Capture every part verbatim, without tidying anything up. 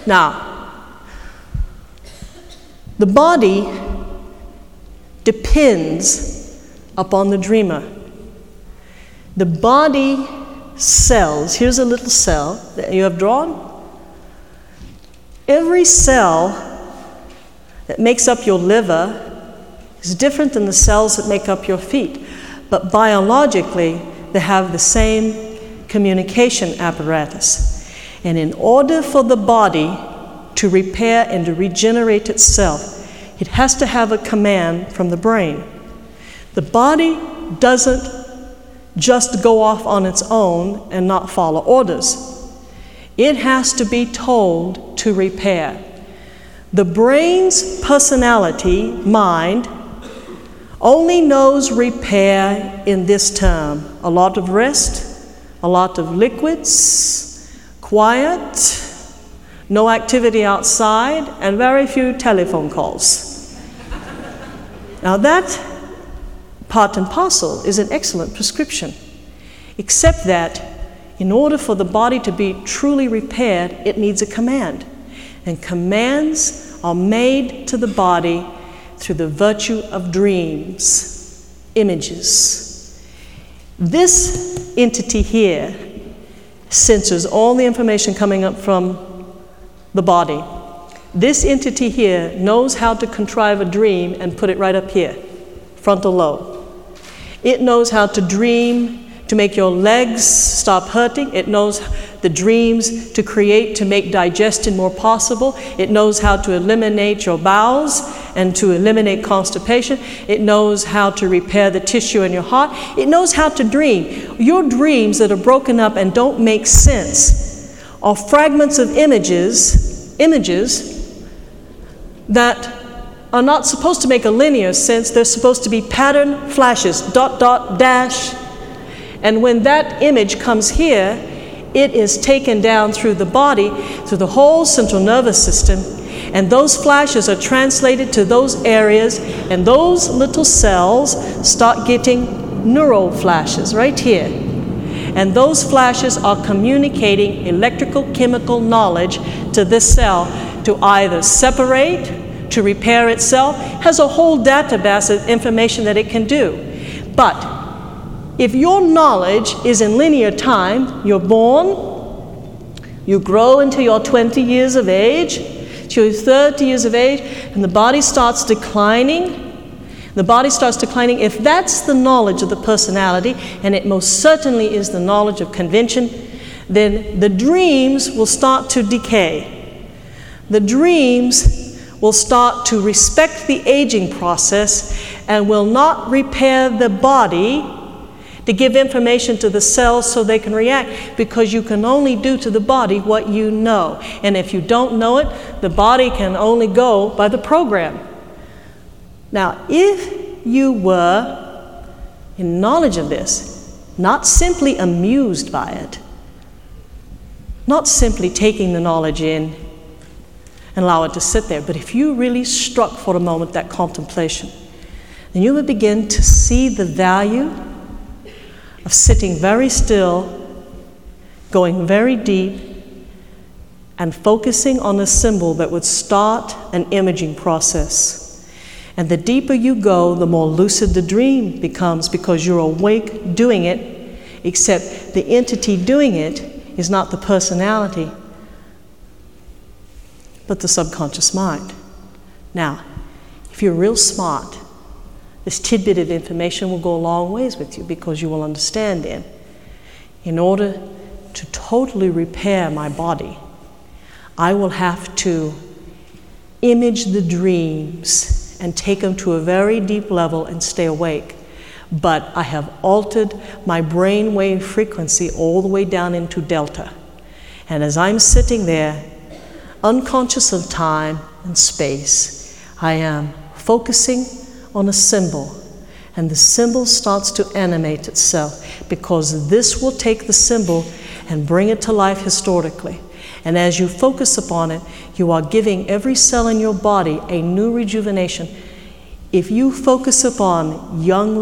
Now, the body depends upon the dreamer. The body cells, here's a little cell that you have drawn. Every cell that makes up your liver is different than the cells that make up your feet, but biologically they have the same communication apparatus. And in order for the body to repair and to regenerate itself, it has to have a command from the brain. The body doesn't just go off on its own and not follow orders. It has to be told to repair. The brain's personality, mind, only knows repair in this term: a lot of rest, a lot of liquids, quiet, no activity outside, and very few telephone calls. Now that part and parcel is an excellent prescription, except that in order for the body to be truly repaired, it needs a command. And commands are made to the body through the virtue of dreams, images. This entity here censors all the information coming up from the body. This entity here knows how to contrive a dream and put it right up here, frontal lobe. It knows how to dream to make your legs stop hurting. It knows the dreams to create to make digestion more possible. It knows how to eliminate your bowels and to eliminate constipation. It knows how to repair the tissue in your heart. It knows how to dream. Your dreams that are broken up and don't make sense are fragments of images, images that are not supposed to make a linear sense. They're supposed to be pattern flashes, dot, dot, dash. And when that image comes here, it is taken down through the body, through the whole central nervous system, and those flashes are translated to those areas, and those little cells start getting neural flashes right here. And those flashes are communicating electrical chemical knowledge to this cell to either separate, to repair itself. It has a whole database of information that it can do. But if your knowledge is in linear time, you're born, you grow until you're twenty years of age, till you're thirty years of age, and the body starts declining. The body starts declining. If that's the knowledge of the personality, and it most certainly is the knowledge of convention, then the dreams will start to decay. The dreams will start to respect the aging process and will not repair the body to give information to the cells so they can react, because you can only do to the body what you know. And if you don't know it, the body can only go by the program. Now, if you were in knowledge of this, not simply amused by it, not simply taking the knowledge in and allow it to sit there, but if you really struck for a moment that contemplation, then you would begin to see the value of sitting very still, going very deep, and focusing on a symbol that would start an imaging process. And the deeper you go, the more lucid the dream becomes, because you're awake doing it, except the entity doing it is not the personality, but the subconscious mind. Now, if you're real smart, this tidbit of information will go a long ways with you, because you will understand then, in order to totally repair my body, I will have to image the dreams and take them to a very deep level and stay awake. But I have altered my brainwave frequency all the way down into delta. And as I'm sitting there, unconscious of time and space, I am focusing on a symbol, and the symbol starts to animate itself, because this will take the symbol and bring it to life historically. And as you focus upon it, you are giving every cell in your body a new rejuvenation. If you focus upon young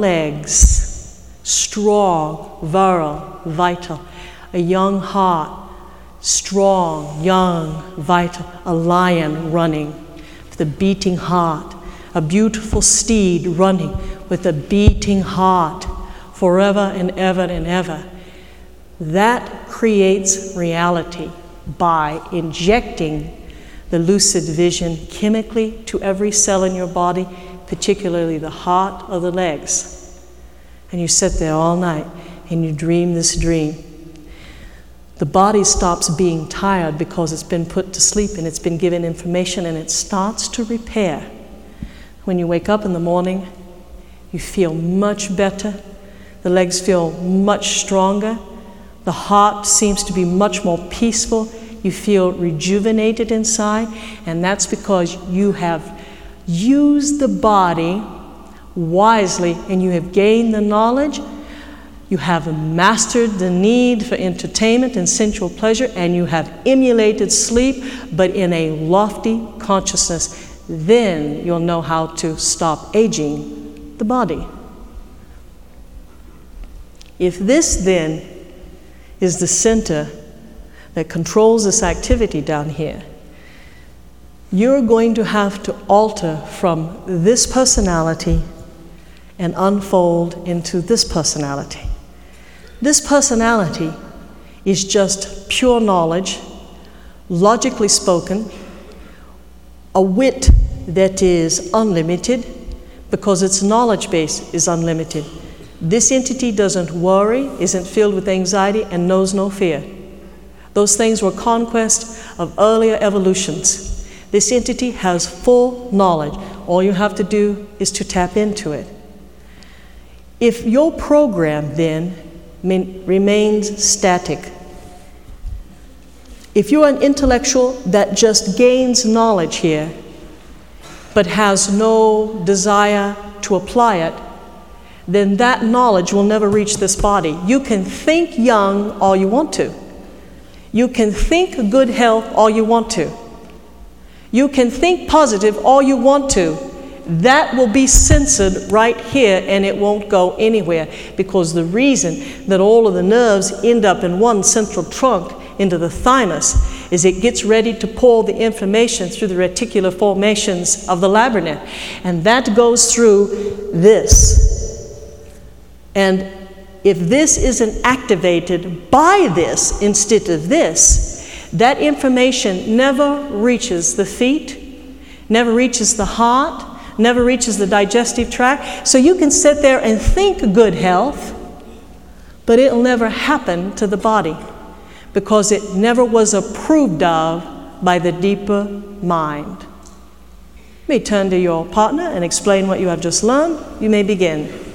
legs, strong, virile, vital, a young heart, strong, young, vital, a lion running with a beating heart, a beautiful steed running with a beating heart forever and ever and ever. That creates reality by injecting the lucid vision chemically to every cell in your body, particularly the heart or the legs. And you sit there all night and you dream this dream. The body stops being tired because it's been put to sleep and it's been given information, and it starts to repair. When you wake up in the morning, you feel much better. The legs feel much stronger. The heart seems to be much more peaceful. You feel rejuvenated inside, and that's because you have used the body wisely and you have gained the knowledge. You have mastered the need for entertainment and sensual pleasure, and you have emulated sleep, but in a lofty consciousness. Then you'll know how to stop aging the body. If this then is the center that controls this activity down here, you're going to have to alter from this personality and unfold into this personality. This personality is just pure knowledge, logically spoken, a wit that is unlimited because its knowledge base is unlimited. This entity doesn't worry, isn't filled with anxiety, and knows no fear. Those things were conquest of earlier evolutions. This entity has full knowledge. All you have to do is to tap into it. If your program then remains static, if you're an intellectual that just gains knowledge here, but has no desire to apply it, then that knowledge will never reach this body. You can think young all you want to. You can think good health all you want to. You can think positive all you want to. That will be censored right here, and it won't go anywhere, because the reason that all of the nerves end up in one central trunk into the thymus is it gets ready to pull the information through the reticular formations of the labyrinth, and that goes through this. And if this isn't activated by this instead of this, that information never reaches the feet, never reaches the heart, never reaches the digestive tract. So you can sit there and think good health, but it'll never happen to the body because it never was approved of by the deeper mind. You may turn to your partner and explain what you have just learned. You may begin.